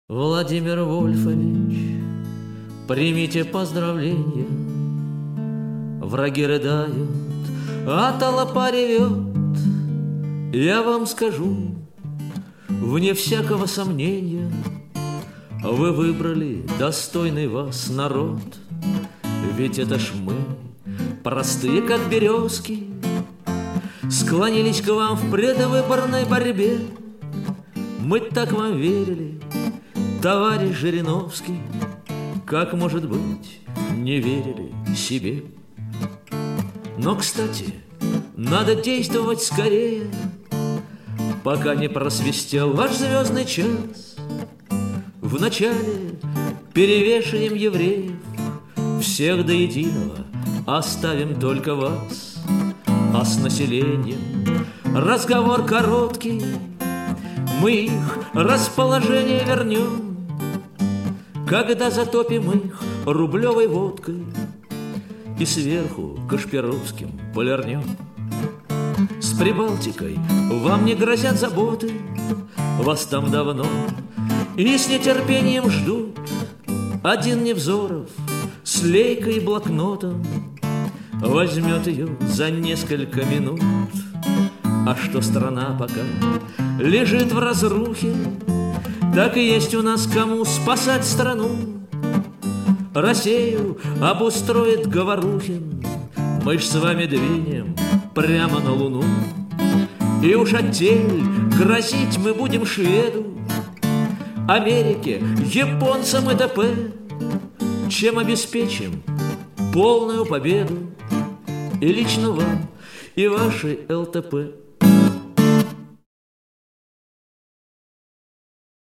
Владимир Вольфович, примите поздравления. Враги рыдают, а толпа ревет. Я вам скажу, вне всякого сомнения, вы выбрали достойный вас народ. Ведь это ж мы, простые как березки, склонились к вам в предвыборной борьбе. Мы так вам верили, товарищ Жириновский, как, может быть, не верили себе. Но, кстати, надо действовать скорее, пока не просвистел ваш звездный час. Вначале перевешаем евреев, всех до единого оставим только вас. А с населением разговор короткий, мы их расположение вернем, когда затопим их рублевой водкой и сверху Кашпировским полирнем. С Прибалтикой вам не грозят заботы, вас там давно и с нетерпением ждут. Один Невзоров с лейкой и блокнотом возьмет ее за несколько минут. А что страна пока лежит в разрухе, так и есть у нас кому спасать страну. Россию обустроит Говорухин, мы ж с вами двинем прямо на Луну. И уж оттель грозить мы будем шведу, Америке, японцам и т.п., чем обеспечим полную победу и лично вам, и вашей ЛТП.